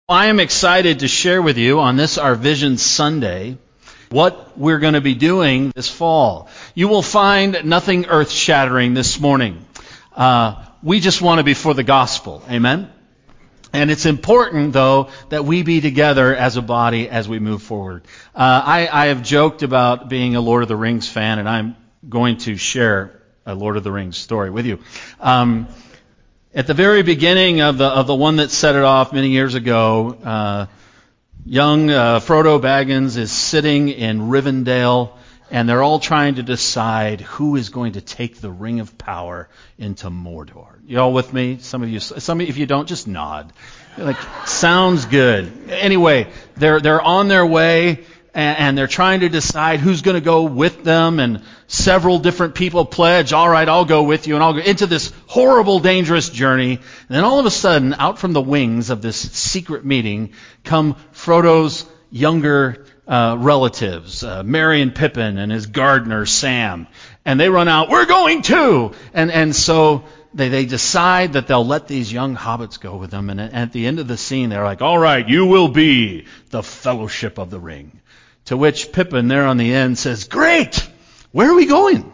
I am excited to share with you on this, our Vision Sunday, what we're going to be doing this fall. You will find nothing earth-shattering this morning. We just want to be for the gospel. Amen? And it's important, though, that we be together as a body as we move forward. I have joked about being a Lord of the Rings fan, and I'm going to share a Lord of the Rings story with you. At the very beginning of the one that set it off many years ago, young Frodo Baggins is sitting in Rivendell, and they're all trying to decide who is going to take the Ring of Power into Mordor. You all with me? Some of you, if you don't, just nod. Like, sounds good. Anyway, they're on their way, and they're trying to decide who's going to go with them, and several different people pledge, all right, I'll go with you, and I'll go into this horrible, dangerous journey. And then all of a sudden, out from the wings of this secret meeting, come Frodo's younger relatives, Merry and Pippin and his gardener, Sam. And they run out, we're going too! And so they decide that they'll let these young hobbits go with them. And at the end of the scene, they're like, all right, you will be the Fellowship of the Ring. To which Pippin, there on the end, says, great! Where are we going?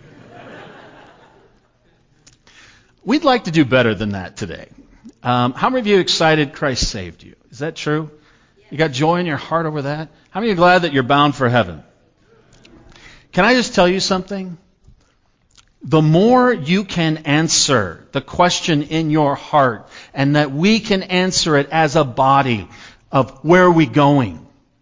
We'd like to do better than that today. How many of you are excited Christ saved you? Is that true? You got joy in your heart over that? How many are glad that you're bound for heaven? Can I just tell you something? The more you can answer the question in your heart, and that we can answer it as a body of where are we going,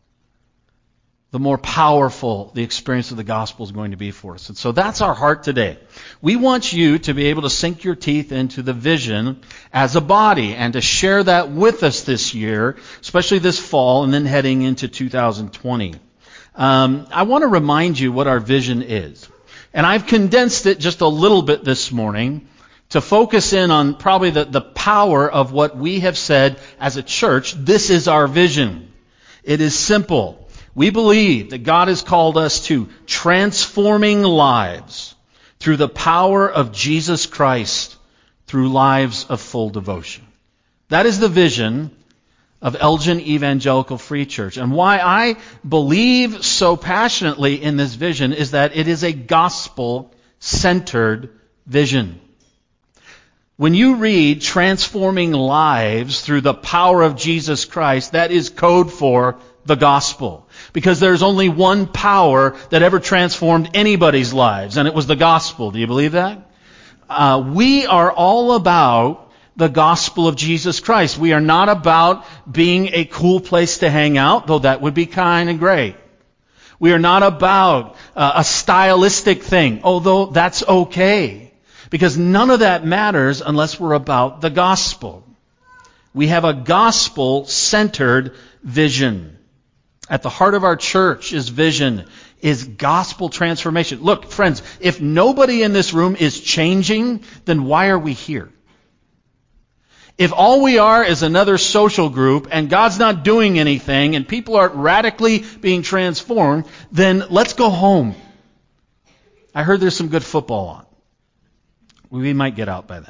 the more powerful the experience of the gospel is going to be for us. And so that's our heart today. We want you to be able to sink your teeth into the vision as a body and to share that with us this year, especially this fall and then heading into 2020. I want to remind you what our vision is. And I've condensed it just a little bit this morning to focus in on probably the power of what we have said as a church. This is our vision. It is simple. We believe that God has called us to transforming lives through the power of Jesus Christ through lives of full devotion. That is the vision of Elgin Evangelical Free Church. And why I believe so passionately in this vision is that it is a gospel-centered vision. When you read transforming lives through the power of Jesus Christ, that is code for the gospel. Because there's only one power that ever transformed anybody's lives, and it was the gospel. Do you believe that? We are all about the gospel of Jesus Christ. We are not about being a cool place to hang out, though that would be kind of great. We are not about a stylistic thing, although that's okay. Because none of that matters unless we're about the gospel. We have a gospel-centered vision. At the heart of our church's vision is gospel transformation. Look, friends, if nobody in this room is changing, then why are we here? If all we are is another social group and God's not doing anything and people aren't radically being transformed, then let's go home. I heard there's some good football on. We might get out by then.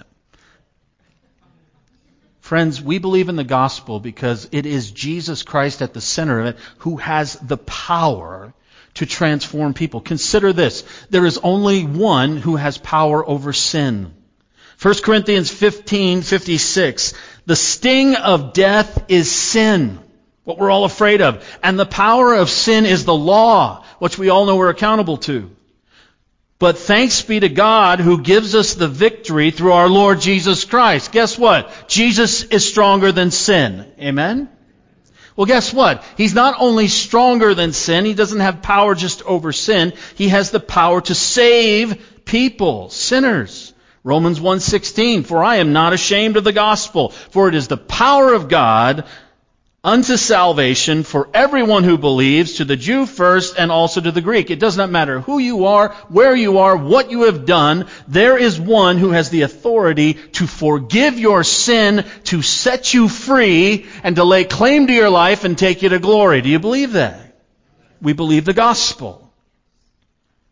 Friends, we believe in the gospel because it is Jesus Christ at the center of it who has the power to transform people. Consider this. There is only one who has power over sin. 1 Corinthians 15:56. The sting of death is sin, what we're all afraid of. And the power of sin is the law, which we all know we're accountable to. But thanks be to God who gives us the victory through our Lord Jesus Christ. Guess what? Jesus is stronger than sin. Amen? Well, guess what? He's not only stronger than sin, He doesn't have power just over sin. He has the power to save people, sinners. Romans 1:16, for I am not ashamed of the gospel, for it is the power of God unto salvation for everyone who believes, to the Jew first and also to the Greek. It does not matter who you are, where you are, what you have done. There is one who has the authority to forgive your sin, to set you free, and to lay claim to your life and take you to glory. Do you believe that? We believe the gospel.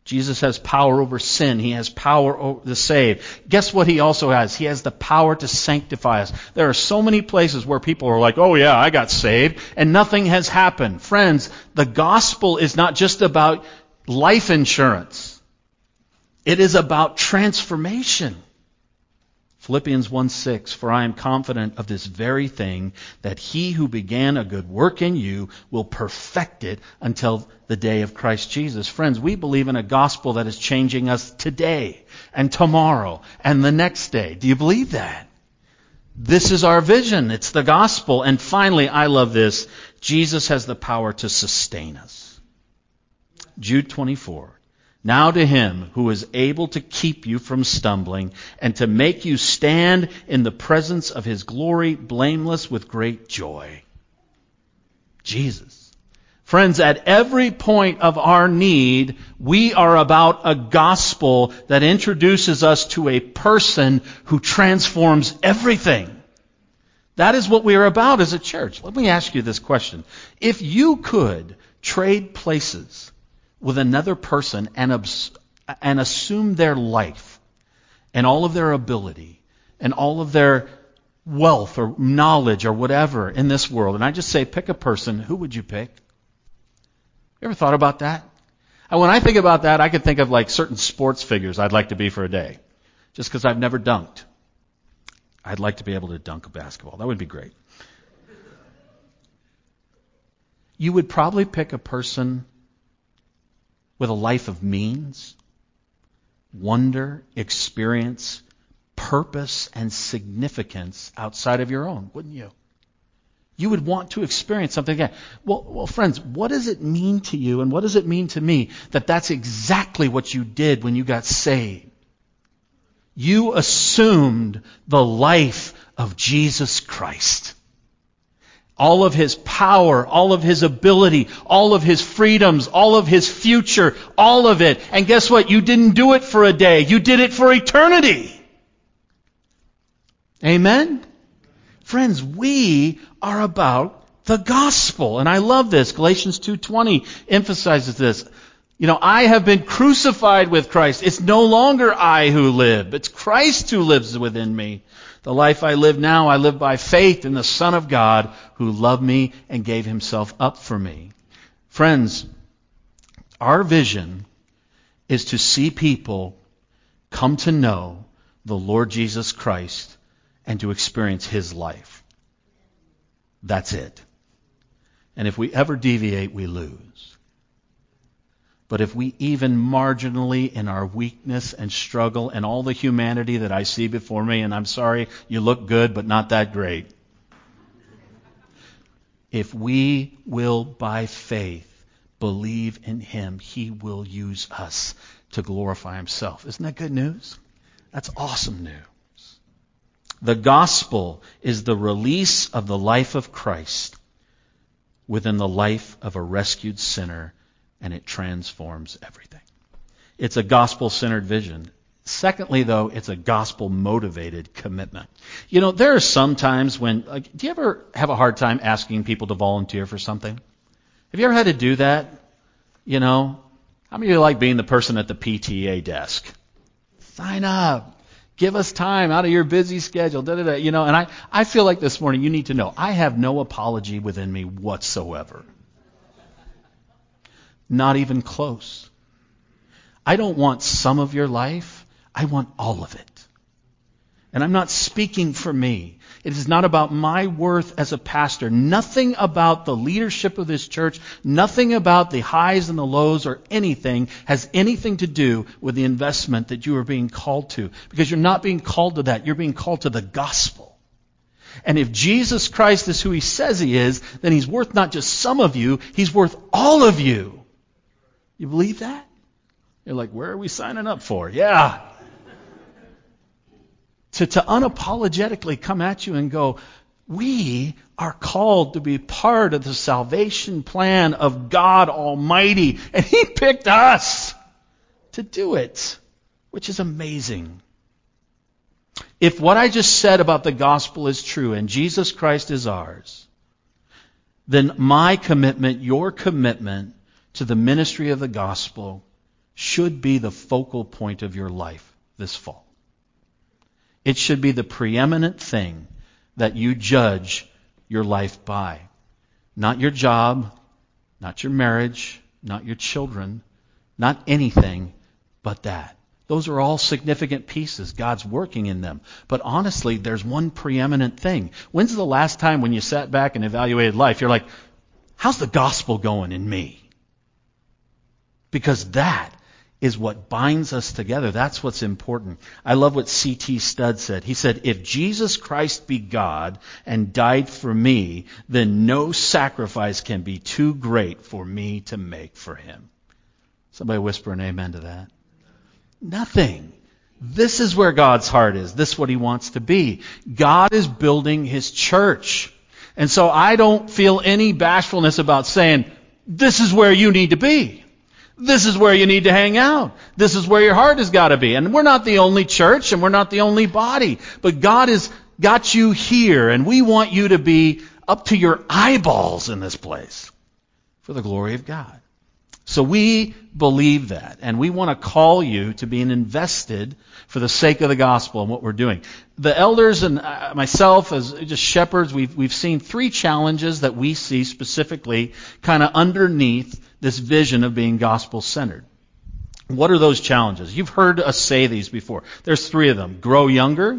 Jesus has power over sin. He has power to save. Guess what he also has? He has the power to sanctify us. There are so many places where people are like, oh yeah, I got saved, and nothing has happened. Friends, the gospel is not just about life insurance. It is about transformation. Philippians 1:6, for I am confident of this very thing, that he who began a good work in you will perfect it until the day of Christ Jesus. Friends, we believe in a gospel that is changing us today and tomorrow and the next day. Do you believe that? This is our vision. It's the gospel. And finally, I love this. Jesus has the power to sustain us. Jude 24. Now to him who is able to keep you from stumbling and to make you stand in the presence of his glory blameless with great joy. Jesus. Friends, at every point of our need, we are about a gospel that introduces us to a person who transforms everything. That is what we are about as a church. Let me ask you this question. If you could trade places with another person and assume their life and all of their ability and all of their wealth or knowledge or whatever in this world, and I just say pick a person, who would you pick? You ever thought about that? And when I think about that, I could think of like certain sports figures I'd like to be for a day, just because I've never dunked. I'd like to be able to dunk a basketball. That would be great. You would probably pick a person with a life of means, wonder, experience, purpose, and significance outside of your own, wouldn't you? You would want to experience something again. Well, friends, what does it mean to you and what does it mean to me that that's exactly what you did when you got saved? You assumed the life of Jesus Christ. All of his power, all of his ability, all of his freedoms, all of his future, all of it. And guess what? You didn't do it for a day. You did it for eternity. Amen? Friends, we are about the gospel. And I love this. Galatians 2:20 emphasizes this. You know, I have been crucified with Christ. It's no longer I who live. It's Christ who lives within me. The life I live now, I live by faith in the Son of God who loved me and gave himself up for me. Friends, our vision is to see people come to know the Lord Jesus Christ and to experience his life. That's it. And if we ever deviate, we lose. But if we even marginally in our weakness and struggle and all the humanity that I see before me, and I'm sorry, you look good, but not that great. If we will, by faith, believe in him, he will use us to glorify himself. Isn't that good news? That's awesome news. The gospel is the release of the life of Christ within the life of a rescued sinner, and it transforms everything. It's a gospel-centered vision. Secondly, though, it's a gospel-motivated commitment. You know, there are some times when, do you ever have a hard time asking people to volunteer for something? Have you ever had to do that? You know, how many of you like being the person at the PTA desk? Sign up. Give us time out of your busy schedule. You know, and I feel like this morning you need to know, I have no apology within me whatsoever. Not even close. I don't want some of your life. I want all of it. And I'm not speaking for me. It is not about my worth as a pastor. Nothing about the leadership of this church, nothing about the highs and the lows or anything has anything to do with the investment that you are being called to. Because you're not being called to that. You're being called to the gospel. And if Jesus Christ is who he says he is, then he's worth not just some of you, he's worth all of you. You believe that? You're like, where are we signing up for? Yeah. To unapologetically come at you and go, we are called to be part of the salvation plan of God Almighty. And he picked us to do it, which is amazing. If what I just said about the gospel is true and Jesus Christ is ours, then my commitment, your commitment to the ministry of the gospel should be the focal point of your life this fall. It should be the preeminent thing that you judge your life by. Not your job, not your marriage, not your children, not anything but that. Those are all significant pieces. God's working in them. But honestly, there's one preeminent thing. When's the last time when you sat back and evaluated life, you're like, how's the gospel going in me? Because that is what binds us together. That's what's important. I love what C.T. Studd said. He said, if Jesus Christ be God and died for me, then no sacrifice can be too great for me to make for him. Somebody whisper an amen to that. Nothing. This is where God's heart is. This is what he wants to be. God is building his church. And so I don't feel any bashfulness about saying, this is where you need to be. This is where you need to hang out. This is where your heart has got to be. And we're not the only church and we're not the only body. But God has got you here and we want you to be up to your eyeballs in this place for the glory of God. So we believe that, and we want to call you to being invested for the sake of the gospel and what we're doing. The elders and myself as just shepherds, we've seen 3 challenges that we see specifically kind of underneath this vision of being gospel-centered. What are those challenges? You've heard us say these before. There's 3 of them. Grow younger,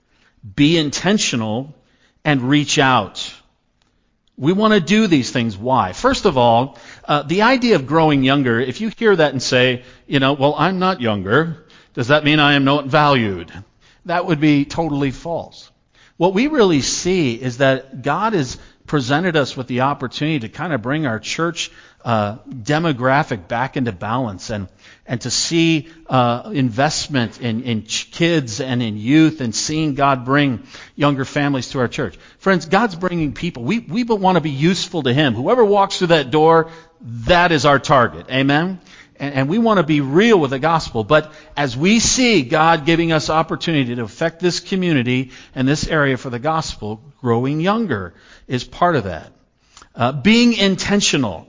be intentional, and reach out. We want to do these things. Why? First of all, the idea of growing younger, if you hear that and say, well, I'm not younger, does that mean I am not valued? That would be totally false. What we really see is that God has presented us with the opportunity to kind of bring our church demographic back into balance and to see investment in kids and in youth and seeing God bring younger families to our church. Friends, God's bringing people. We want to be useful to him. Whoever walks through that door, that is our target. Amen? And we want to be real with the gospel. But as we see God giving us opportunity to affect this community and this area for the gospel, growing younger is part of that. Being intentional.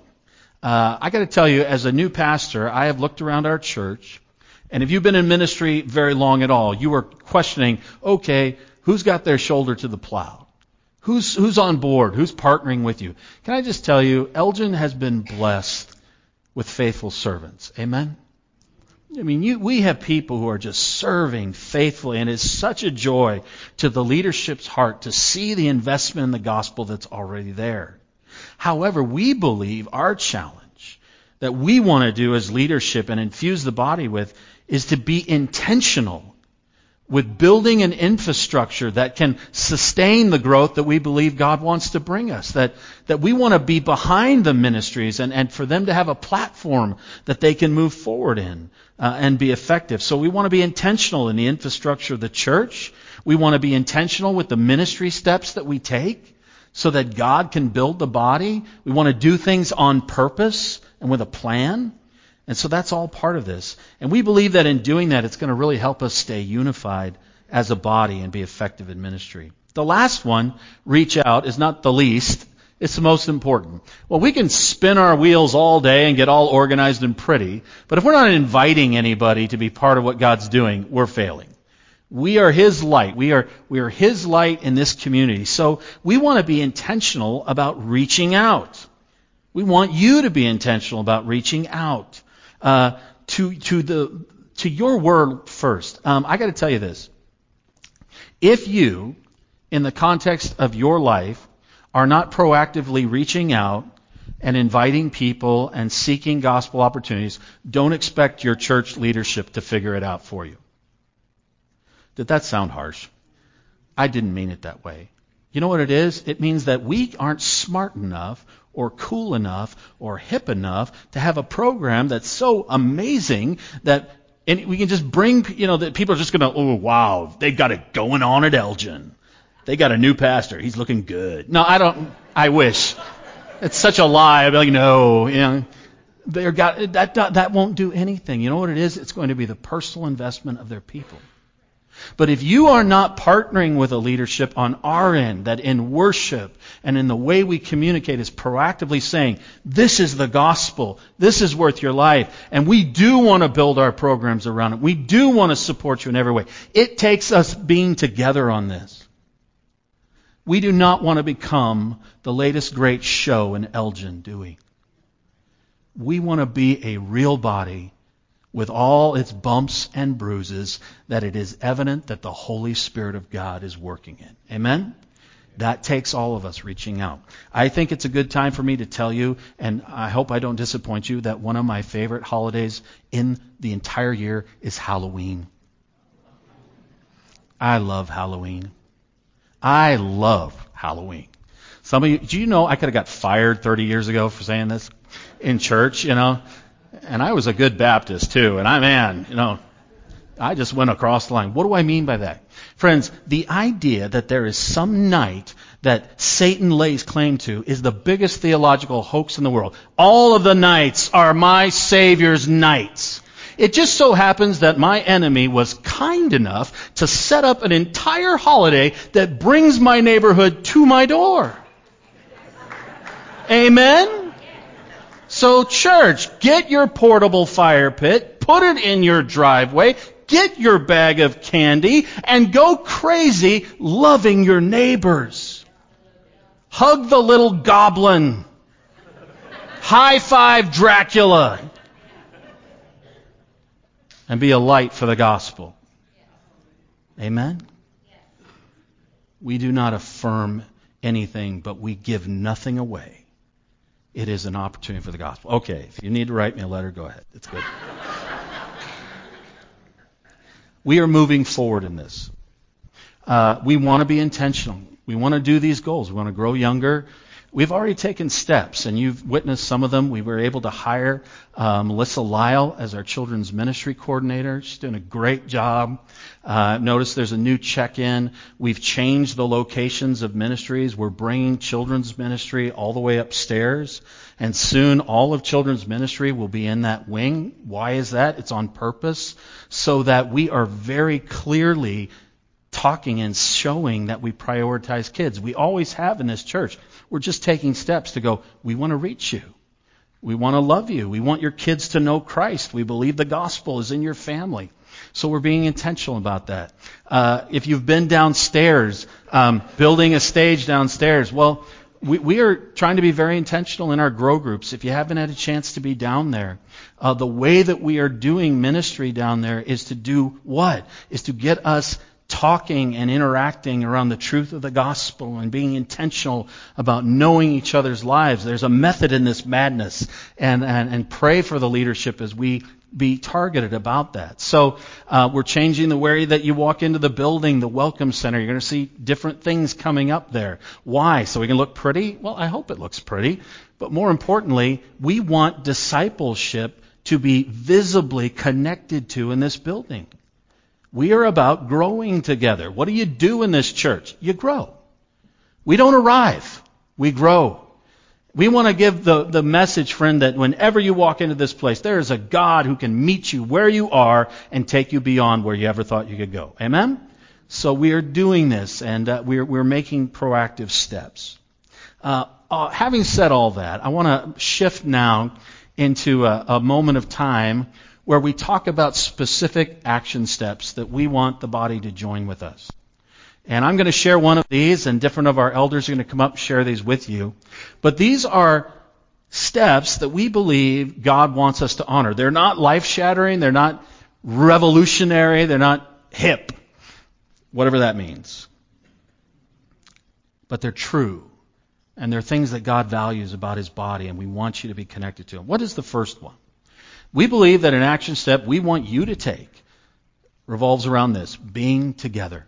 I got to tell you, as a new pastor, I have looked around our church, and if you've been in ministry very long at all, you are questioning, okay, who's got their shoulder to the plow? Who's on board? Who's partnering with you? Can I just tell you, Elgin has been blessed with faithful servants. Amen? I mean, we have people who are just serving faithfully, and it's such a joy to the leadership's heart to see the investment in the gospel that's already there. However, we believe our challenge that we want to do as leadership and infuse the body with is to be intentional with building an infrastructure that can sustain the growth that we believe God wants to bring us. That we want to be behind the ministries and for them to have a platform that they can move forward in and be effective. So we want to be intentional in the infrastructure of the church. We want to be intentional with the ministry steps that we take so that God can build the body. We want to do things on purpose and with a plan. And so that's all part of this. And we believe that in doing that, it's going to really help us stay unified as a body and be effective in ministry. The last one, reach out, is not the least. It's the most important. Well, we can spin our wheels all day and get all organized and pretty, but if we're not inviting anybody to be part of what God's doing, we're failing. We are his light. We are his light in this community. So we want to be intentional about reaching out. We want you to be intentional about reaching out to your word first. I got to tell you this. If you, in the context of your life, are not proactively reaching out and inviting people and seeking gospel opportunities, don't expect your church leadership to figure it out for you. Did that sound harsh? I didn't mean it that way. You know what it is? It means that we aren't smart enough or cool enough or hip enough to have a program that's so amazing that we can just bring, that people are just going to, oh, wow, they've got it going on at Elgin. They got a new pastor. He's looking good. No, I wish. It's such a lie. I'd be like, no, that won't do anything. You know what it is? It's going to be the personal investment of their people. But if you are not partnering with a leadership on our end, that in worship and in the way we communicate is proactively saying, this is the gospel, this is worth your life, and we do want to build our programs around it, we do want to support you in every way. It takes us being together on this. We do not want to become the latest great show in Elgin, do we? We want to be a real body with all its bumps and bruises, that it is evident that the Holy Spirit of God is working in. Amen? That takes all of us reaching out. I think it's a good time for me to tell you, and I hope I don't disappoint you, that one of my favorite holidays in the entire year is Halloween. I love Halloween. I love Halloween. Some of you, do you know I could have got fired 30 years ago for saying this in church, And I was a good Baptist too. And I just went across the line. What do I mean by that? Friends, the idea that there is some night that Satan lays claim to is the biggest theological hoax in the world. All of the nights are my Savior's nights. It just so happens that my enemy was kind enough to set up an entire holiday that brings my neighborhood to my door. Amen? So church, get your portable fire pit, put it in your driveway, get your bag of candy, and go crazy loving your neighbors. Hug the little goblin. High five Dracula. And be a light for the gospel. Amen? We do not affirm anything, but we give nothing away. It is an opportunity for the gospel. Okay, if you need to write me a letter, go ahead. It's good. We are moving forward in this. We want to be intentional. We want to do these goals. We want to grow younger. We've already taken steps, and you've witnessed some of them. We were able to hire Melissa Lyle as our children's ministry coordinator. She's doing a great job. Notice there's a new check-in. We've changed the locations of ministries. We're bringing children's ministry all the way upstairs, and soon all of children's ministry will be in that wing. Why is that? It's on purpose, so that we are very clearly talking and showing that we prioritize kids. We always have in this church. We're just taking steps to go, we want to reach you. We want to love you. We want your kids to know Christ. We believe the gospel is in your family. So we're being intentional about that. If you've been downstairs, building a stage downstairs, well, we are trying to be very intentional in our grow groups. If you haven't had a chance to be down there, the way that we are doing ministry down there is to do what? Is to get us talking and interacting around the truth of the gospel and being intentional about knowing each other's lives. There's a method in this madness, and pray for the leadership as we be targeted about that. So we're changing the way that you walk into the building, the welcome center. You're going to see different things coming up there. Why? So we can look pretty? Well, I hope it looks pretty. But more importantly, we want discipleship to be visibly connected to in this building. We are about growing together. What do you do in this church? You grow. We don't arrive. We grow. We want to give the message, friend, that whenever you walk into this place, there is a God who can meet you where you are and take you beyond where you ever thought you could go. Amen? So we are doing this, and we're making proactive steps. Having said all that, I want to shift now into a moment of time where we talk about specific action steps that we want the body to join with us. And I'm going to share one of these, and different of our elders are going to come up and share these with you. But these are steps that we believe God wants us to honor. They're not life-shattering, they're not revolutionary, they're not hip, whatever that means. But they're true, and they're things that God values about His body, and we want you to be connected to Him. What is the first one? We believe that an action step we want you to take revolves around this: being together.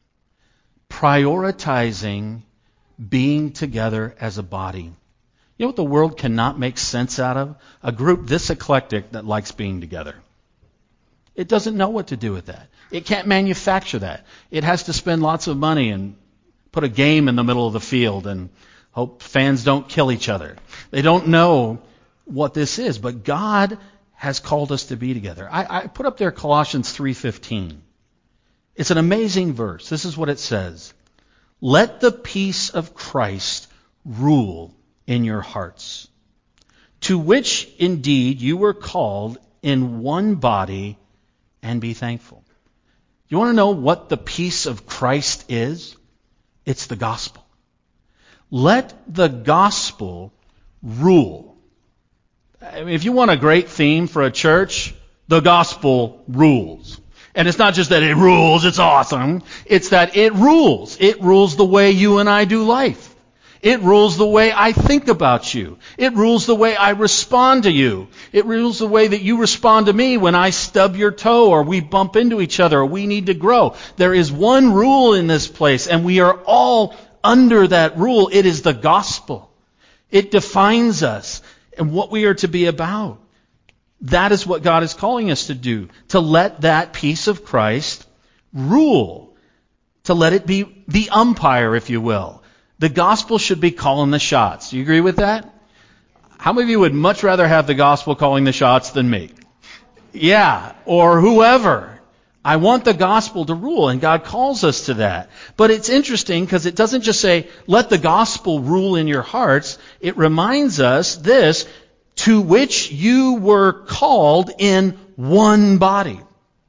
Prioritizing being together as a body. You know what the world cannot make sense out of? A group this eclectic that likes being together. It doesn't know what to do with that. It can't manufacture that. It has to spend lots of money and put a game in the middle of the field and hope fans don't kill each other. They don't know what this is, but God has called us to be together. I put up there Colossians 3:15. It's an amazing verse. This is what it says. Let the peace of Christ rule in your hearts, to which indeed you were called in one body, and be thankful. You want to know what the peace of Christ is? It's the gospel. Let the gospel rule. I mean, if you want a great theme for a church, the gospel rules. And it's not just that it rules, it's awesome. It's that it rules. It rules the way you and I do life. It rules the way I think about you. It rules the way I respond to you. It rules the way that you respond to me when I stub your toe or we bump into each other or we need to grow. There is one rule in this place, and we are all under that rule. It is the gospel. It defines us and what we are to be about. That is what God is calling us to do, to let that peace of Christ rule, to let it be the umpire, if you will. The gospel should be calling the shots. Do you agree with that? How many of you would much rather have the gospel calling the shots than me? Yeah, or whoever. I want the gospel to rule, and God calls us to that. But it's interesting because it doesn't just say, let the gospel rule in your hearts. It reminds us this, to which you were called in one body.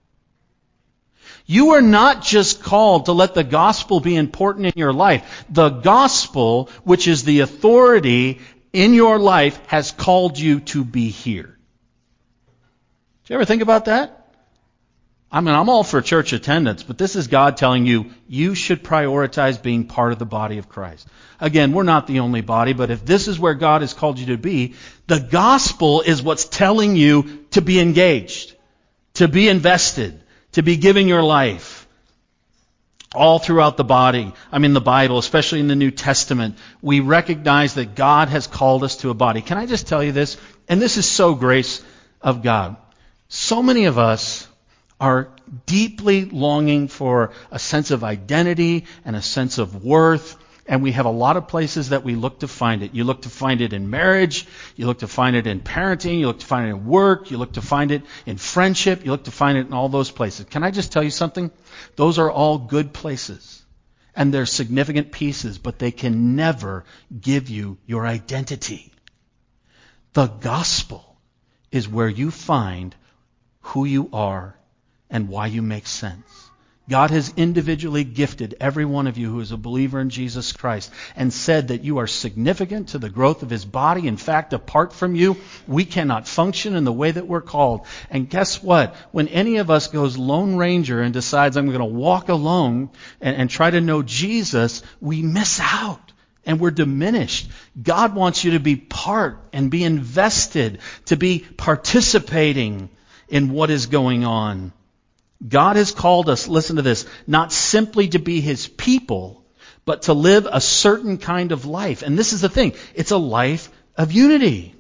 You are not just called to let the gospel be important in your life. The gospel, which is the authority in your life, has called you to be here. Did you ever think about that? I mean, I'm all for church attendance, but this is God telling you, you should prioritize being part of the body of Christ. Again, we're not the only body, but if this is where God has called you to be, the gospel is what's telling you to be engaged, to be invested, to be giving your life. All throughout the Bible, especially in the New Testament, we recognize that God has called us to a body. Can I just tell you this? And this is so grace of God. So many of us are deeply longing for a sense of identity and a sense of worth. And we have a lot of places that we look to find it. You look to find it in marriage. You look to find it in parenting. You look to find it in work. You look to find it in friendship. You look to find it in all those places. Can I just tell you something? Those are all good places. And they're significant pieces, but they can never give you your identity. The gospel is where you find who you are and why you make sense. God has individually gifted every one of you who is a believer in Jesus Christ and said that you are significant to the growth of His body. In fact, apart from you, we cannot function in the way that we're called. And guess what? When any of us goes Lone Ranger and decides I'm going to walk alone and try to know Jesus, we miss out and we're diminished. God wants you to be part and be invested, to be participating in what is going on. God has called us, listen to this, not simply to be His people, but to live a certain kind of life. And this is the thing, it's a life of unity.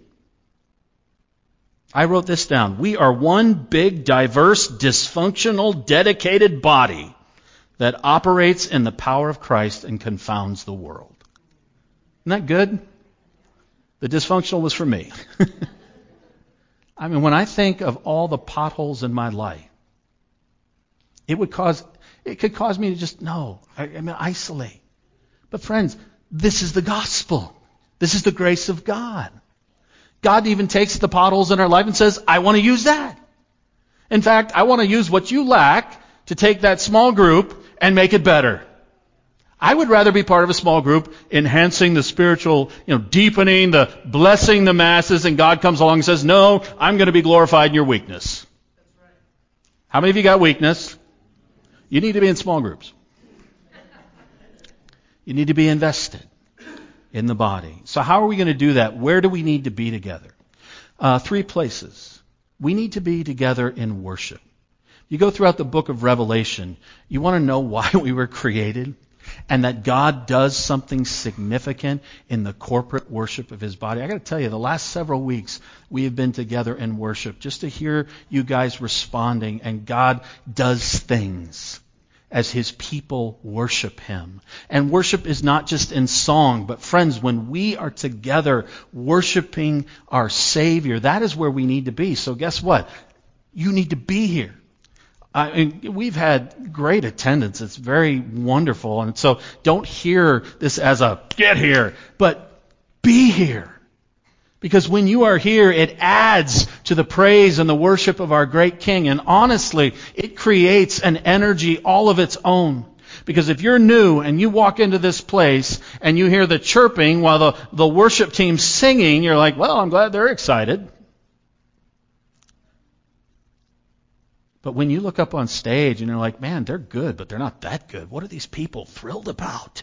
I wrote this down. We are one big, diverse, dysfunctional, dedicated body that operates in the power of Christ and confounds the world. Isn't that good? The dysfunctional was for me. I mean, when I think of all the potholes in my life, it could cause me to just, isolate. But friends, this is the gospel. This is the grace of God. God even takes the potholes in our life and says, I want to use that. In fact, I want to use what you lack to take that small group and make it better. I would rather be part of a small group enhancing the spiritual, deepening, the blessing the masses, and God comes along and says, no, I'm going to be glorified in your weakness. How many of you got weakness? You need to be in small groups. You need to be invested in the body. So how are we going to do that? Where do we need to be together? 3 places. We need to be together in worship. You go throughout the book of Revelation, you want to know why we were created and that God does something significant in the corporate worship of His body. I got to tell you, the last several weeks we have been together in worship just to hear you guys responding, and God does things as His people worship Him. And worship is not just in song, but friends, when we are together worshiping our Savior, that is where we need to be. So guess what? You need to be here. We've had great attendance. It's very wonderful. And so don't hear this as a get here, but be here. Because when you are here, it adds to the praise and the worship of our great King. And honestly, it creates an energy all of its own. Because if you're new and you walk into this place and you hear the chirping while the worship team's singing, you're like, well, I'm glad they're excited. But when you look up on stage and you're like, man, they're good, but they're not that good. What are these people thrilled about?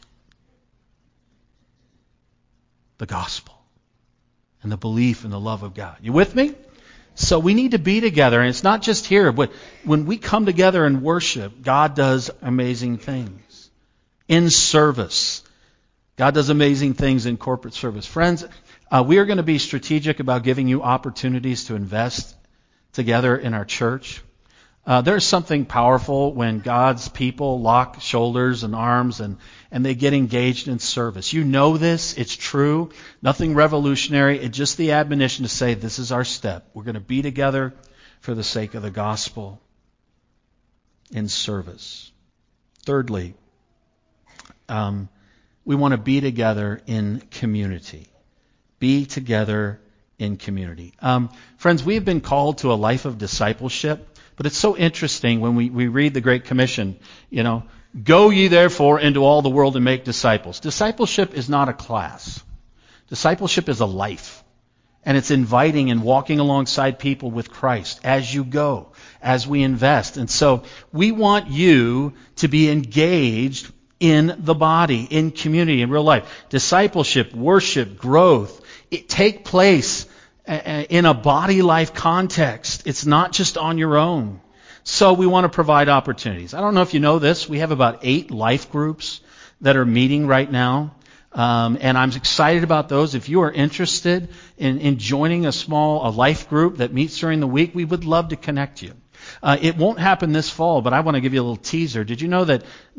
The gospel and the belief and the love of God. You with me? So we need to be together, and it's not just here, but when we come together and worship, God does amazing things. In service, God does amazing things in corporate service. Friends, we are going to be strategic about giving you opportunities to invest together in our church. There's something powerful when God's people lock shoulders and arms and they get engaged in service. You know this. It's true. Nothing revolutionary. It's just the admonition to say, this is our step. We're going to be together for the sake of the gospel in service. Thirdly, we want to be together in community. Be together in community. Friends, we have been called to a life of discipleship. But it's so interesting when we read the Great Commission, go ye therefore into all the world and make disciples. Discipleship is not a class. Discipleship is a life. And it's inviting and walking alongside people with Christ as you go, as we invest. And so we want you to be engaged in the body, in community, in real life. Discipleship, worship, growth, it take place in a body life context. It's not just on your own. So we want to provide opportunities. I don't know if you know this. We have about 8 life groups that are meeting right now. And I'm excited about those. If you are interested in joining a life group that meets during the week, we would love to connect you. It won't happen this fall, but I want to give you a little teaser. Did you know that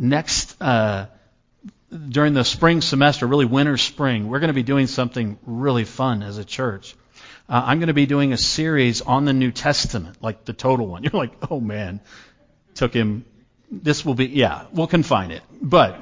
during the spring semester, really winter, spring, we're going to be doing something really fun as a church. I'm going to be doing a series on the New Testament, like the total one. You're like, oh man, we'll confine it. But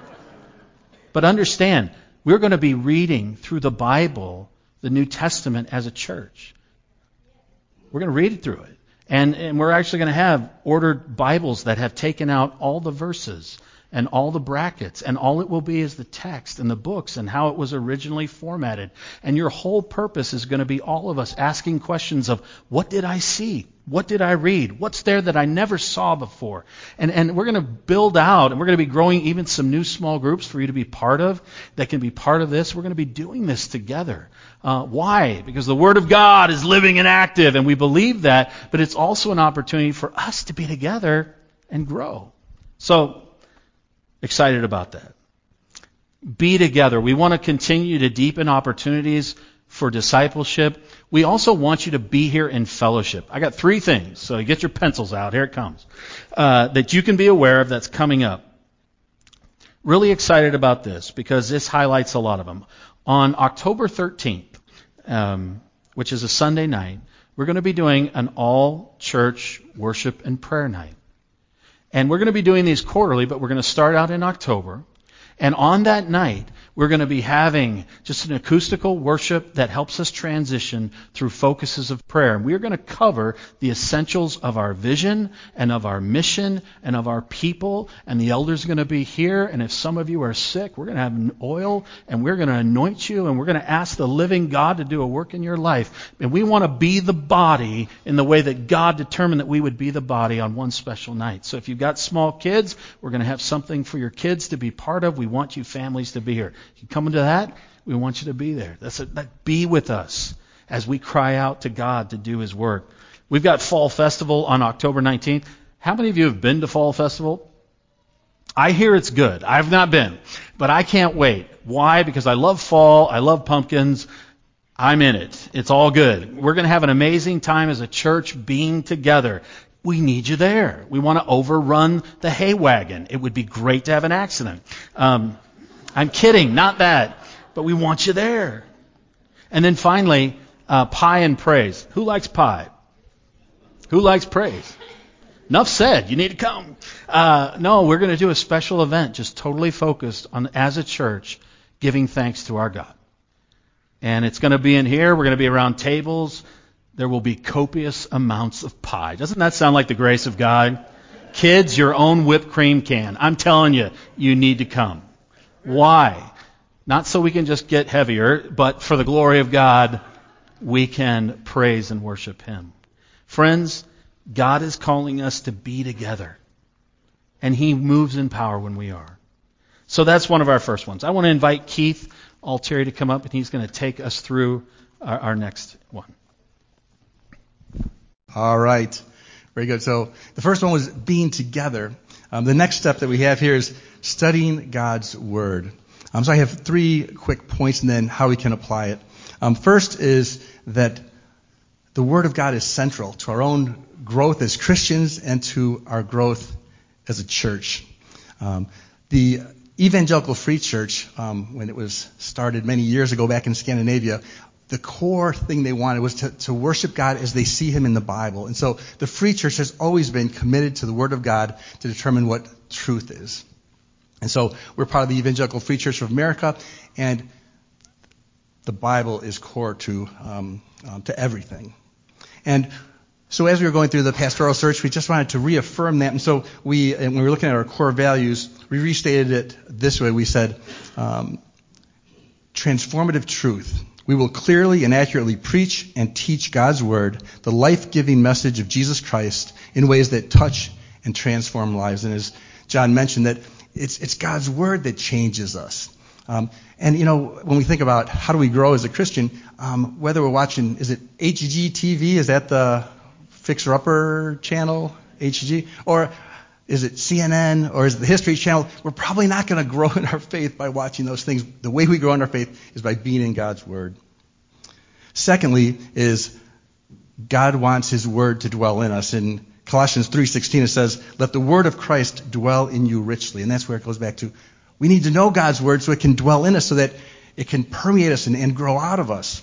understand, we're going to be reading through the Bible, the New Testament as a church. We're going to read it through it. And we're actually going to have ordered Bibles that have taken out all the verses and all the brackets, and all it will be is the text and the books and how it was originally formatted. And your whole purpose is going to be all of us asking questions of, what did I see? What did I read? What's there that I never saw before? And we're going to build out, and we're going to be growing even some new small groups for you to be part of that can be part of this. We're going to be doing this together. Why? Because the Word of God is living and active, and we believe that, but it's also an opportunity for us to be together and grow. So, excited about that. Be together. We want to continue to deepen opportunities for discipleship. We also want you to be here in fellowship. I got 3 things, so get your pencils out. Here it comes. That you can be aware of that's coming up. Really excited about this because this highlights a lot of them. On October 13th, which is a Sunday night, we're going to be doing an all-church worship and prayer night. And we're going to be doing these quarterly, but we're going to start out in October. And on that night, we're going to be having just an acoustical worship that helps us transition through focuses of prayer. And we're going to cover the essentials of our vision and of our mission and of our people. And the elders are going to be here. And if some of you are sick, we're going to have oil and we're going to anoint you and we're going to ask the living God to do a work in your life. And we want to be the body in the way that God determined that we would be the body on one special night. So if you've got small kids, we're going to have something for your kids to be part of. We want you families to be here. If you come into that, we want you to be there. Be with us as we cry out to God to do His work. We've got Fall Festival on October 19th. How many of you have been to Fall Festival? I hear it's good. I've not been, but I can't wait. Why? Because I love fall. I love pumpkins. I'm in it. It's all good. We're going to have an amazing time as a church being together. We need you there. We want to overrun the hay wagon. It would be great to have an accident. I'm kidding, not that. But we want you there. And then finally, pie and praise. Who likes pie? Who likes praise? Enough said. You need to come. No, we're going to do a special event just totally focused on, as a church, giving thanks to our God. And it's going to be in here. We're going to be around tables. There will be copious amounts of pie. Doesn't that sound like the grace of God? Kids, your own whipped cream can. I'm telling you, you need to come. Why? Not so we can just get heavier, but for the glory of God, we can praise and worship Him. Friends, God is calling us to be together. And He moves in power when we are. So that's one of our first ones. I want to invite Keith Altieri to come up, and he's going to take us through our next one. All right. Very good. So the first one was being together. The next step that we have here is studying God's Word. So I have 3 quick points and then how we can apply it. First is that the Word of God is central to our own growth as Christians and to our growth as a church. The Evangelical Free Church, when it was started many years ago back in Scandinavia, the core thing they wanted was to worship God as they see Him in the Bible. And so the Free Church has always been committed to the Word of God to determine what truth is. And so we're part of the Evangelical Free Church of America, and the Bible is core to everything. And so as we were going through the pastoral search, we just wanted to reaffirm that. And so when we were looking at our core values, we restated it this way. We said, transformative truth. We will clearly and accurately preach and teach God's Word, the life-giving message of Jesus Christ, in ways that touch and transform lives. And as John mentioned, that it's God's Word that changes us. And, you know, when we think about how do we grow as a Christian, whether we're watching, is it HGTV? Is that the Fixer Upper channel, HG? Or is it CNN? Or is it the History Channel? We're probably not going to grow in our faith by watching those things. The way we grow in our faith is by being in God's Word. Secondly is God wants His Word to dwell in us. In Colossians 3:16 it says, let the Word of Christ dwell in you richly. And that's where it goes back to, we need to know God's Word so it can dwell in us, so that it can permeate us and grow out of us.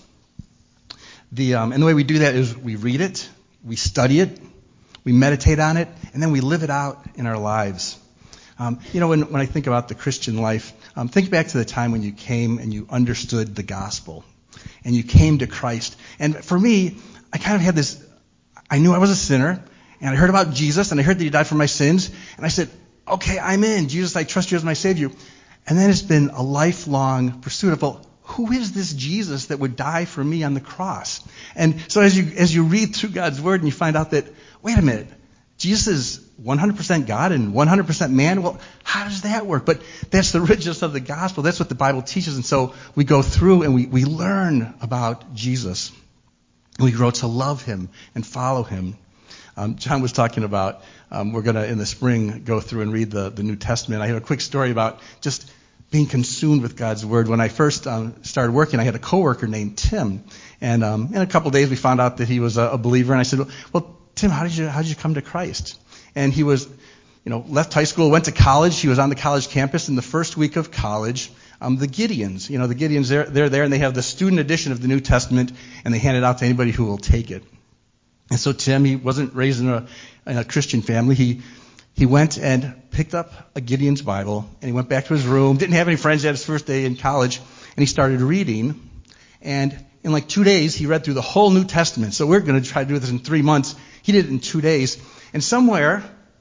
And the way we do that is we read it, we study it, we meditate on it, and then we live it out in our lives. You know, when I think about the Christian life, think back to the time when you came and you understood the gospel, and you came to Christ. And for me, I kind of had this, I knew I was a sinner, and I heard about Jesus, and I heard that He died for my sins, and I said, okay, I'm in. Jesus, I trust You as my Savior. And then it's been a lifelong pursuit of, well, who is this Jesus that would die for me on the cross? And so as you read through God's Word and you find out that, wait a minute, Jesus is 100% God and 100% man. Well, how does that work? But that's the richness of the gospel. That's what the Bible teaches. And so we go through and we learn about Jesus. And we grow to love Him and follow Him. John was talking about, we're going to, in the spring, go through and read the New Testament. I have a quick story about just being consumed with God's Word. When I first started working, I had a coworker named Tim. And in a couple of days, we found out that he was a believer. And I said, well, Tim, how did you come to Christ? And he was, left high school, went to college. He was on the college campus. In the first week of college, the Gideons, they're there, and they have the student edition of the New Testament, and they hand it out to anybody who will take it. And so Tim, he wasn't raised in a Christian family. He went and picked up a Gideon's Bible, and he went back to his room, didn't have any friends yet, his first day in college, and he started reading. And in like 2 days, he read through the whole New Testament. So we're going to try to do this in 3 months. He did it in 2 days. And somewhere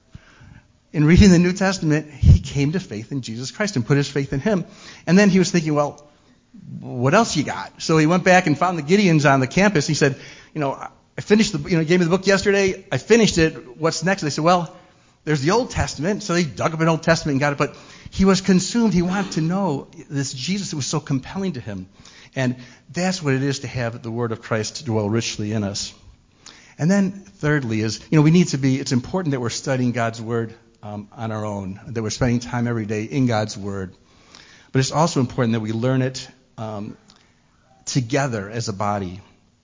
in reading the New Testament, he came to faith in Jesus Christ and put his faith in Him. And then he was thinking, well, what else you got? So he went back and found the Gideons on the campus. He said, I finished he gave me the book yesterday. I finished it. What's next? They said, well, there's the Old Testament. So he dug up an Old Testament and got it. But he was consumed. He wanted to know this Jesus that was so compelling to him. And that's what it is to have the Word of Christ dwell richly in us. And then thirdly is, it's important that we're studying God's Word on our own, that we're spending time every day in God's Word. But it's also important that we learn it together as a body.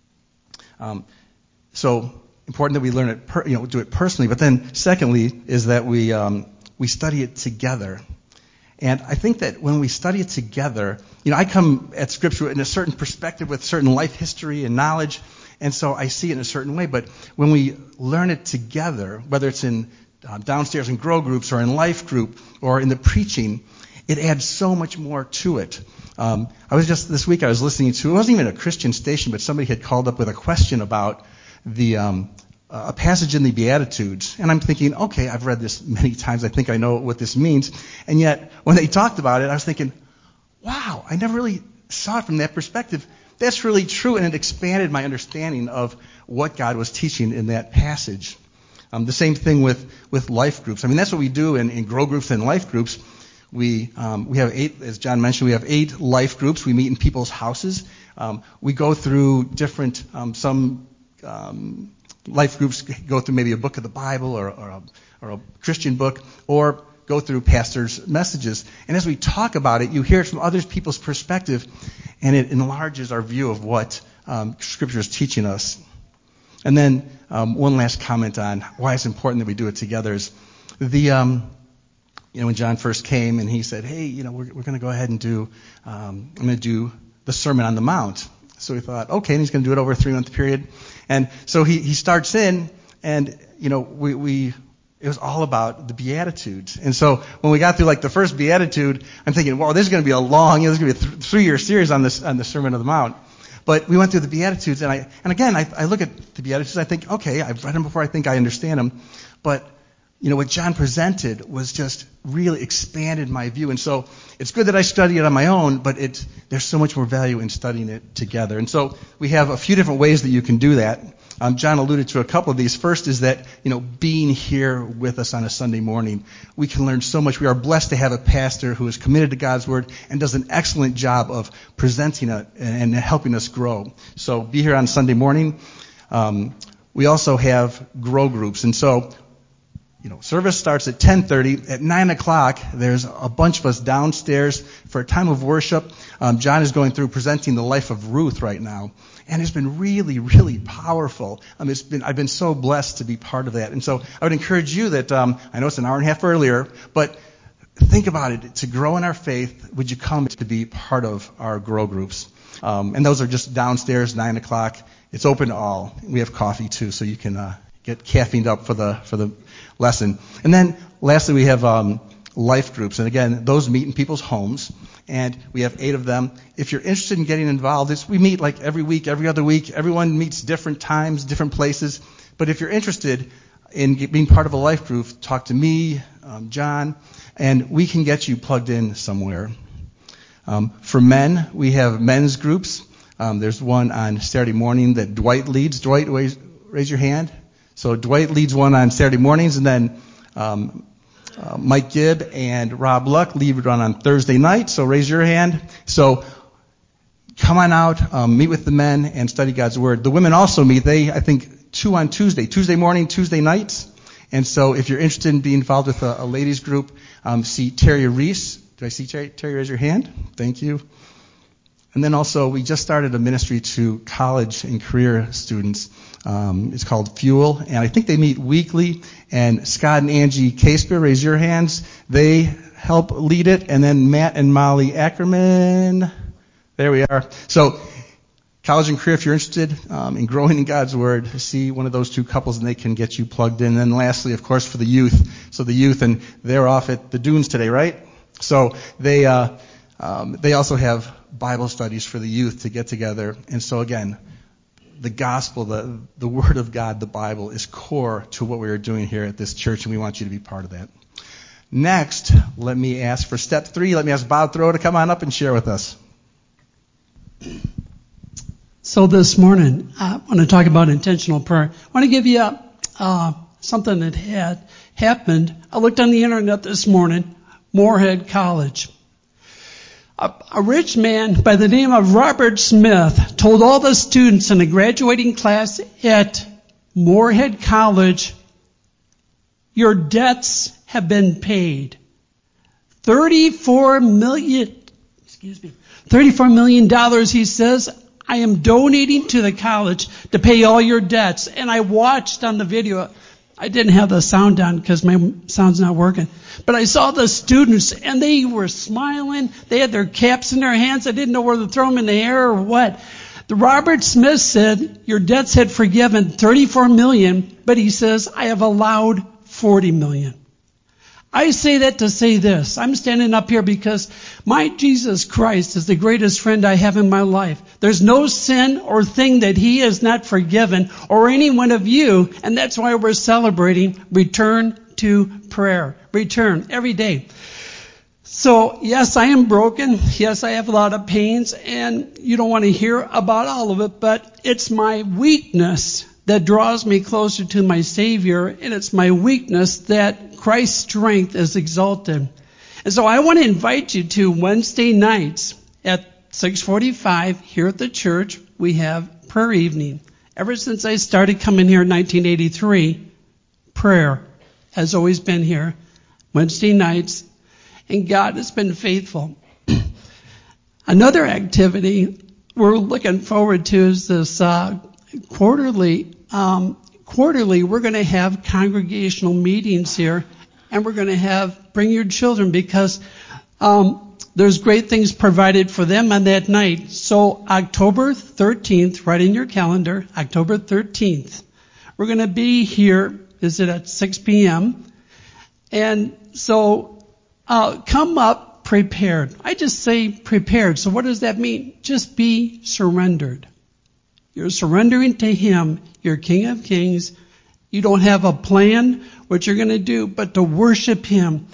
So important that we learn it, do it personally. But then secondly is that we study it together. And I think that when we study it together, I come at Scripture in a certain perspective with certain life history and knowledge. And so I see it in a certain way. But when we learn it together, whether it's in downstairs in grow groups or in life group or in the preaching, it adds so much more to it. This week I was listening to, it wasn't even a Christian station, but somebody had called up with a question about a passage in the Beatitudes. And I'm thinking, okay, I've read this many times. I think I know what this means. And yet, when they talked about it, I was thinking, wow, I never really saw it from that perspective. That's really true, and it expanded my understanding of what God was teaching in that passage. The same thing with life groups. I mean, that's what we do in grow groups and life groups. We have 8, as John mentioned, we have 8 life groups. We meet in people's houses. We go through different, some life groups go through maybe a book of the Bible or a Christian book, or go through pastors' messages. And as we talk about it, you hear it from other people's perspective, and it enlarges our view of what Scripture is teaching us. And then one last comment on why it's important that we do it together is when John first came and he said, hey, we're going to go ahead and I'm going to do the Sermon on the Mount. So we thought, okay, and he's going to do it over a 3-month period. And so he starts in, and, it was all about the Beatitudes. And so when we got through like the first Beatitude, I'm thinking, well, this is going to be a long, this is going to be a 3-year series on the Sermon on the Mount. But we went through the Beatitudes, and again, I look at the Beatitudes, I think, okay, I've read them before, I think I understand them. But, what John presented was just really expanded my view. And so it's good that I study it on my own, but there's so much more value in studying it together. And so we have a few different ways that you can do that. John alluded to a couple of these. First is that, being here with us on a Sunday morning, we can learn so much. We are blessed to have a pastor who is committed to God's Word and does an excellent job of presenting it and helping us grow. So be here on Sunday morning. We also have grow groups. And so, service starts at 10:30. At 9 o'clock, there's a bunch of us downstairs for a time of worship. John is going through presenting the life of Ruth right now. And it's been really, really powerful. I've been so blessed to be part of that. And so I would encourage you that, I know it's an hour and a half earlier, but think about it. To grow in our faith, would you come to be part of our grow groups? And those are just downstairs, 9 o'clock. It's open to all. We have coffee too, so you can get caffeined up for the lesson. And then lastly, we have life groups. And again, those meet in people's homes. And we have 8 of them. If you're interested in getting involved, we meet like every week, every other week. Everyone meets different times, different places. But if you're interested in being part of a life group, talk to me, John, and we can get you plugged in somewhere. For men, we have men's groups. There's one on Saturday morning that Dwight leads. Dwight, raise your hand. So Dwight leads one on Saturday mornings, and then Mike Gibb and Rob Luck lead one on Thursday night. So raise your hand. So come on out, meet with the men, and study God's Word. The women also meet. I think 2 on Tuesday morning, Tuesday nights. And so if you're interested in being involved with a ladies group, see Terry Reese. Do I see Terry? Terry, raise your hand. Thank you. And then also, we just started a ministry to college and career students. It's called Fuel, and I think they meet weekly. And Scott and Angie Casper, raise your hands. They help lead it. And then Matt and Molly Ackerman. There we are. So, college and career, if you're interested in growing in God's Word, see one of those 2 couples, and they can get you plugged in. And then lastly, of course, for the youth. So the youth, and they're off at the dunes today, right? So they also have Bible studies for the youth to get together. And so again, the gospel, the Word of God, the Bible, is core to what we are doing here at this church, and we want you to be part of that. Next, let me ask for step 3. Let me ask Bob Thoreau to come on up and share with us. So this morning, I want to talk about intentional prayer. I want to give you something that had happened. I looked on the internet this morning, Moorhead College. A rich man by the name of Robert Smith told all the students in the graduating class at Moorhead College, your debts have been paid. $34 million, he says, I am donating to the college to pay all your debts. And I watched on the video. I didn't have the sound on because my sound's not working. But I saw the students, and they were smiling. They had their caps in their hands. I didn't know whether to throw them in the air or what. Robert Smith said, your debts had forgiven 34 million, but he says, I have allowed 40 million. I say that to say this. I'm standing up here because my Jesus Christ is the greatest friend I have in my life. There's no sin or thing that he has not forgiven, or any one of you, and that's why we're celebrating Return to Prayer. Return every day. So, yes, I am broken. Yes, I have a lot of pains, and you don't want to hear about all of it, but it's my weakness that draws me closer to my Savior, and it's my weakness that Christ's strength is exalted. And so I want to invite you to Wednesday nights at 6:45 here at the church. We have prayer evening. Ever since I started coming here in 1983, prayer has always been here, Wednesday nights, and God has been faithful. Another activity we're looking forward to is this quarterly, we're going to have congregational meetings here, and we're going to bring your children, because there's great things provided for them on that night. So October 13th, right in your calendar, October 13th, we're going to be here, is it at 6 p.m.? And so come up prepared. I just say prepared. So what does that mean? Just be surrendered. You're surrendering to Him, your King of Kings. You don't have a plan what you're going to do, but to worship Him.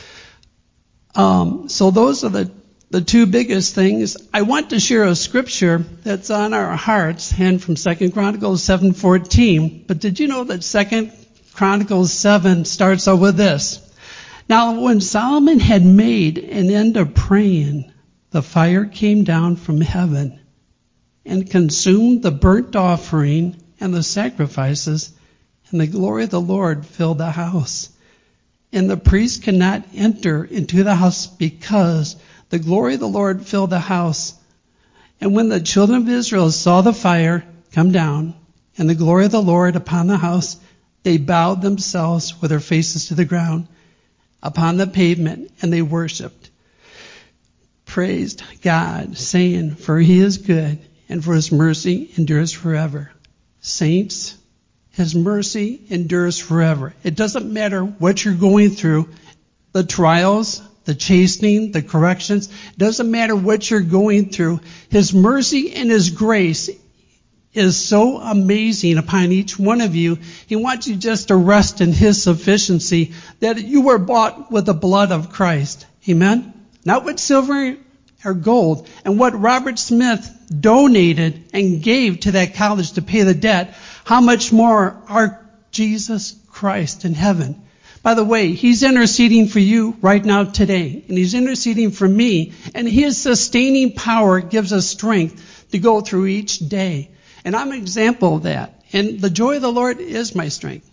So those are the two biggest things. I want to share a scripture that's on our hearts, and from 2 Chronicles 7:14. But did you know that 2 Chronicles 7 starts out with this? Now, when Solomon had made an end of praying, the fire came down from heaven and consumed the burnt offering and the sacrifices, and the glory of the Lord filled the house. And the priest could not enter into the house because the glory of the Lord filled the house. And when the children of Israel saw the fire come down and the glory of the Lord upon the house, they bowed themselves with their faces to the ground upon the pavement, and they worshipped, praised God, saying, for He is good, and for His mercy endures forever. Saints, His mercy endures forever. It doesn't matter what you're going through, the trials, the chastening, the corrections. It doesn't matter what you're going through. His mercy and His grace is so amazing upon each one of you. He wants you just to rest in His sufficiency, that you were bought with the blood of Christ. Amen? Not with silver or gold. And what Robert Smith donated and gave to that college to pay the debt, how much more our Jesus Christ in heaven. By the way, He's interceding for you right now today, and He's interceding for me, and His sustaining power gives us strength to go through each day. And I'm an example of that. And the joy of the Lord is my strength.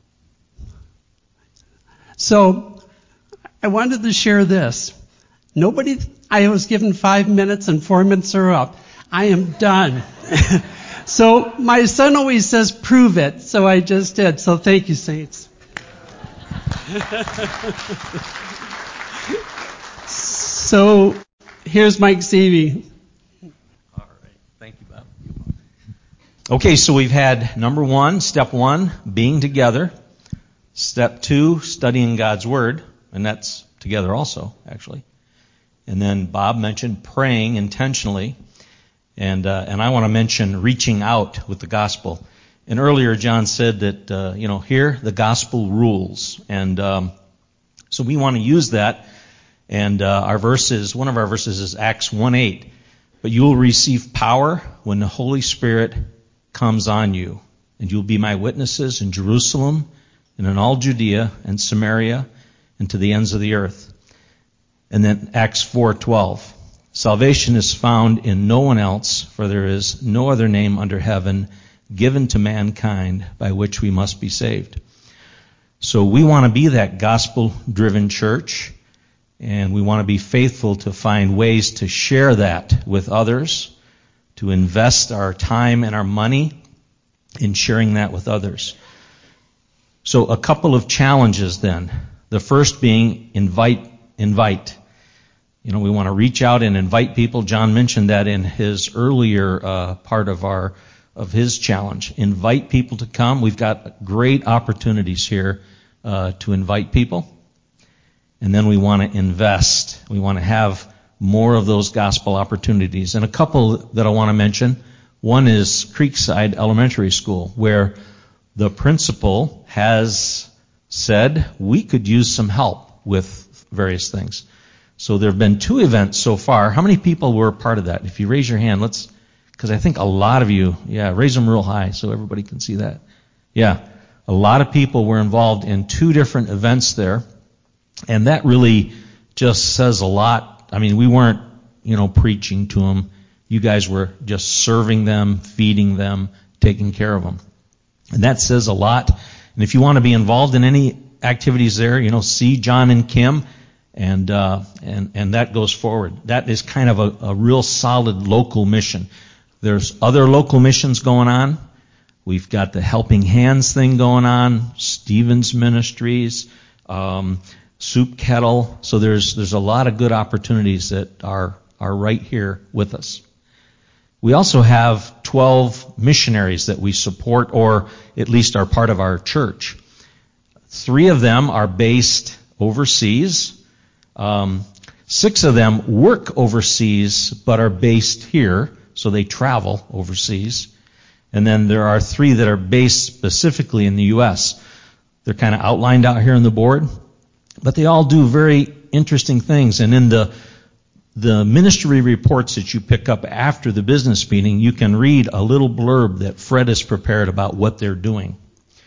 So I wanted to share this. I was given 5 minutes, and 4 minutes are up. I am done. So my son always says, prove it. So I just did. So thank you, saints. So here's Mike Seavey. All right. Thank you, Bob. Okay, so we've had step one, being together. Step two, studying God's Word. And that's together also, actually. And then Bob mentioned praying intentionally. And I want to mention reaching out with the gospel. And earlier John said that, here the gospel rules. And so we want to use that. And one of our verses is Acts 1:8. But you will receive power when the Holy Spirit comes on you. And you'll be my witnesses in Jerusalem and in all Judea and Samaria and to the ends of the earth. And then Acts 4:12. Salvation is found in no one else, for there is no other name under heaven given to mankind by which we must be saved. So we want to be that gospel-driven church, and we want to be faithful to find ways to share that with others, to invest our time and our money in sharing that with others. So a couple of challenges then. The first being invite. We want to reach out and invite people. John mentioned that in his earlier part of his challenge. Invite people to come. We've got great opportunities here to invite people. And then we want to invest. We want to have more of those gospel opportunities. And a couple that I want to mention. One is Creekside Elementary School, where the principal has said we could use some help with various things. So there have been 2 events so far. How many people were a part of that? If you raise your hand, because I think a lot of you, raise them real high so everybody can see that. Yeah, a lot of people were involved in 2 different events there. And that really just says a lot. I mean, we weren't, preaching to them. You guys were just serving them, feeding them, taking care of them. And that says a lot. And if you want to be involved in any activities there, see John and Kim, and that goes forward. That is kind of a real solid local mission. There's other local missions going on. We've got the Helping Hands thing going on, Stevens Ministries, Soup Kettle. So there's a lot of good opportunities that are right here with us. We also have 12 missionaries that we support, or at least are part of our church. 3 of them are based overseas. 6 of them work overseas, but are based here, so they travel overseas. And then there are 3 that are based specifically in the U.S. They're kind of outlined out here on the board, but they all do very interesting things. And in the ministry reports that you pick up after the business meeting, you can read a little blurb that Fred has prepared about what they're doing.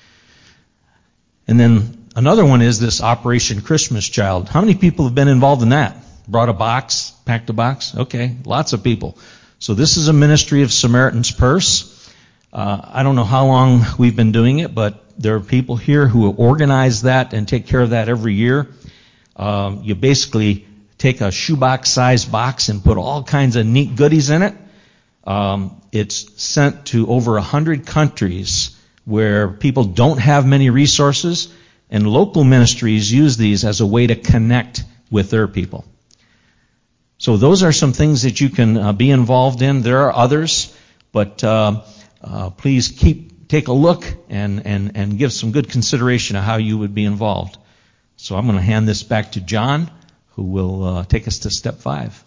And then another one is this Operation Christmas Child. How many people have been involved in that? Brought a box, packed a box? Okay, lots of people. So this is a ministry of Samaritan's Purse. I don't know how long we've been doing it, but there are people here who organize that and take care of that every year. You basically take a shoebox-sized box and put all kinds of neat goodies in it. It's sent to over 100 countries where people don't have many resources, and local ministries use these as a way to connect with their people. So those are some things that you can be involved in. There are others, but please take a look and give some good consideration of how you would be involved. So I'm going to hand this back to John, who will take us to step 5.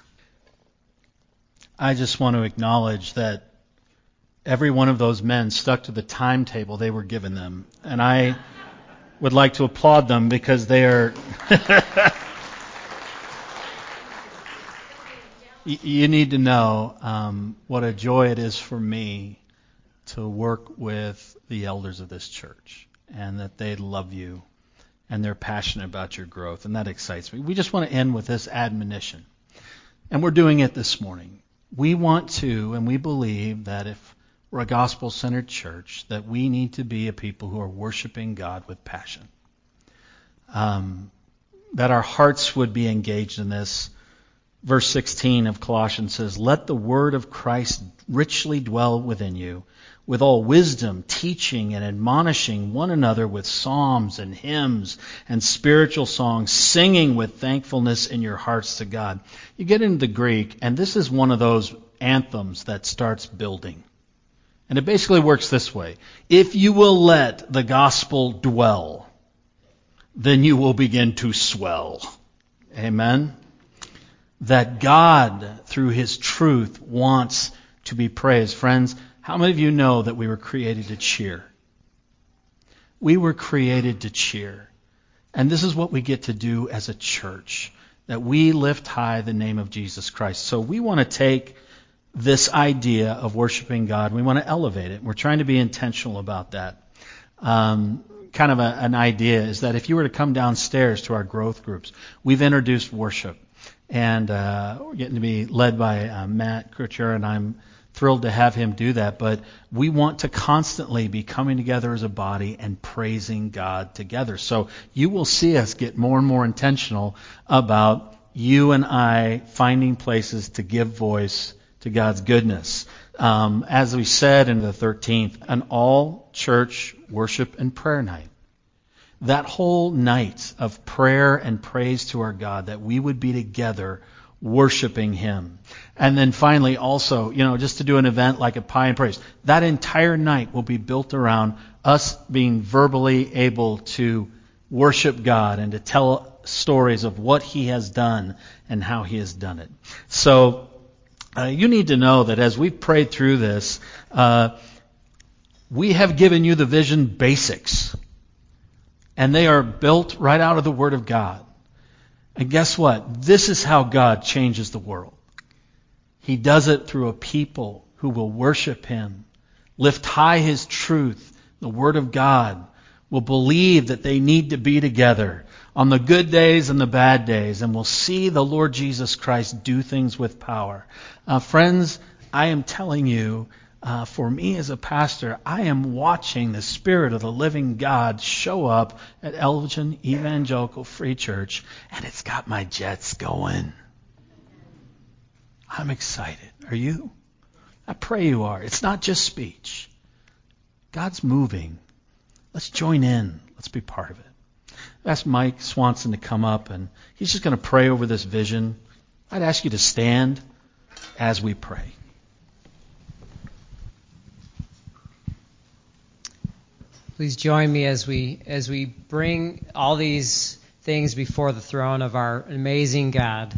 I just want to acknowledge that every one of those men stuck to the timetable they were given them. And I would like to applaud them because they are... You need to know what a joy it is for me to work with the elders of this church, and that they love you and they're passionate about your growth, and that excites me. We just want to end with this admonition, and we're doing it this morning. We want to, and we believe that if we're a gospel-centered church, that we need to be a people who are worshiping God with passion. That our hearts would be engaged in this. Verse 16 of Colossians says, "Let the word of Christ richly dwell within you, with all wisdom, teaching and admonishing one another with psalms and hymns and spiritual songs, singing with thankfulness in your hearts to God." You get into the Greek, and this is one of those anthems that starts building. And it basically works this way. If you will let the gospel dwell, then you will begin to swell. Amen? That God, through His truth, wants to be praised. Friends, how many of you know that we were created to cheer? We were created to cheer. And this is what we get to do as a church, that we lift high the name of Jesus Christ. So we want to take this idea of worshiping God, we want to elevate it. We're trying to be intentional about that. Kind of an idea is that if you were to come downstairs to our growth groups, we've introduced worship. And we're getting to be led by Matt Kutcher, and I'm thrilled to have him do that. But we want to constantly be coming together as a body and praising God together. So you will see us get more and more intentional about you and I finding places to give voice to God's goodness. As we said in the 13th, an all-church worship and prayer night. that whole night of prayer and praise to our God, that we would be together worshiping Him. And then finally also, just to do an event like a Pie and Praise, that entire night will be built around us being verbally able to worship God and to tell stories of what He has done and how He has done it. So you need to know that as we've prayed through this, we have given you the vision basics. And they are built right out of the Word of God. And guess what? This is how God changes the world. He does it through a people who will worship Him, lift high His truth, the Word of God, will believe that they need to be together on the good days and the bad days, and will see the Lord Jesus Christ do things with power. Friends, I am telling you, for me as a pastor, I am watching the Spirit of the living God show up at Elgin Evangelical Free Church, and it's got my jets going. I'm excited. Are you? I pray you are. It's not just speech. God's moving. Let's join in. Let's be part of it. Ask Mike Swanson to come up, and he's just going to pray over this vision. I'd ask you to stand as we pray. Please join me as we bring all these things before the throne of our amazing God.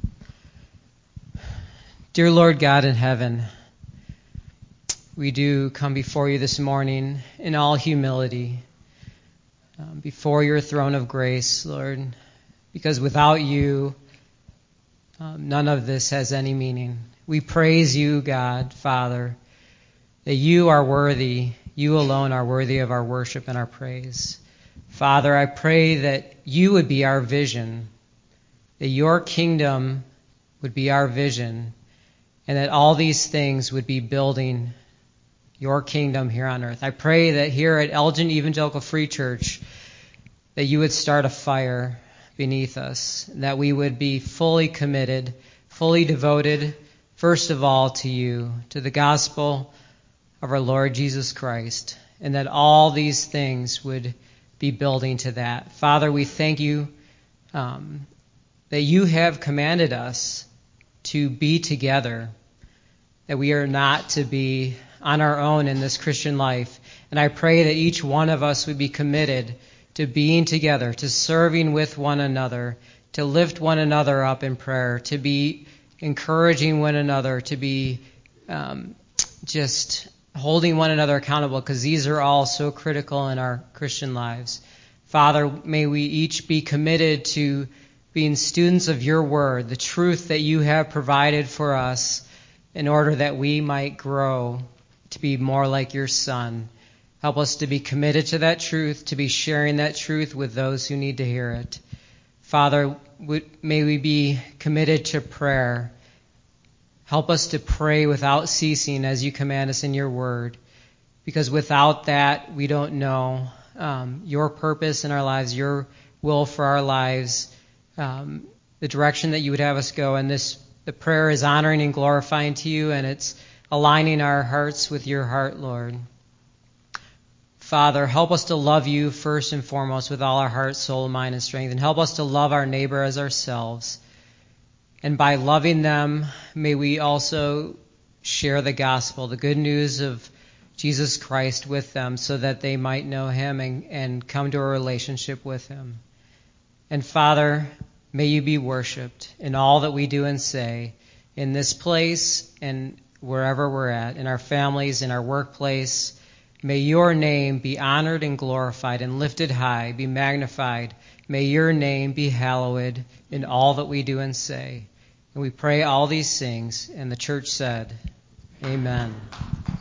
Dear Lord God in heaven, we do come before you this morning in all humility, before your throne of grace, Lord, because without you, none of this has any meaning. We praise you, God, Father, that you are worthy. You alone are worthy of our worship and our praise. Father, I pray that you would be our vision, that your kingdom would be our vision, and that all these things would be building your kingdom here on earth. I pray that here at Elgin Evangelical Free Church, that you would start a fire beneath us, that we would be fully committed, fully devoted, first of all to you, to the gospel of our Lord Jesus Christ, and that all these things would be building to that. Father, we thank you that you have commanded us to be together, that we are not to be on our own in this Christian life. And I pray that each one of us would be committed to being together, to serving with one another, to lift one another up in prayer, to be encouraging one another, to be just holding one another accountable, because these are all so critical in our Christian lives. Father, may we each be committed to being students of your word, the truth that you have provided for us in order that we might grow to be more like your Son. Help us to be committed to that truth, to be sharing that truth with those who need to hear it. Father, may we be committed to prayer. Help us to pray without ceasing as you command us in your word, because without that, we don't know your purpose in our lives, your will for our lives, the direction that you would have us go. And the prayer is honoring and glorifying to you, and it's aligning our hearts with your heart, Lord. Father, help us to love you first and foremost with all our heart, soul, mind, and strength, and help us to love our neighbor as ourselves. And by loving them, may we also share the gospel, the good news of Jesus Christ with them, so that they might know him and come to a relationship with him. And Father, may you be worshiped in all that we do and say in this place and wherever we're at, in our families, in our workplace. May your name be honored and glorified and lifted high, be magnified. May your name be hallowed in all that we do and say. And we pray all these things, and the church said, Amen.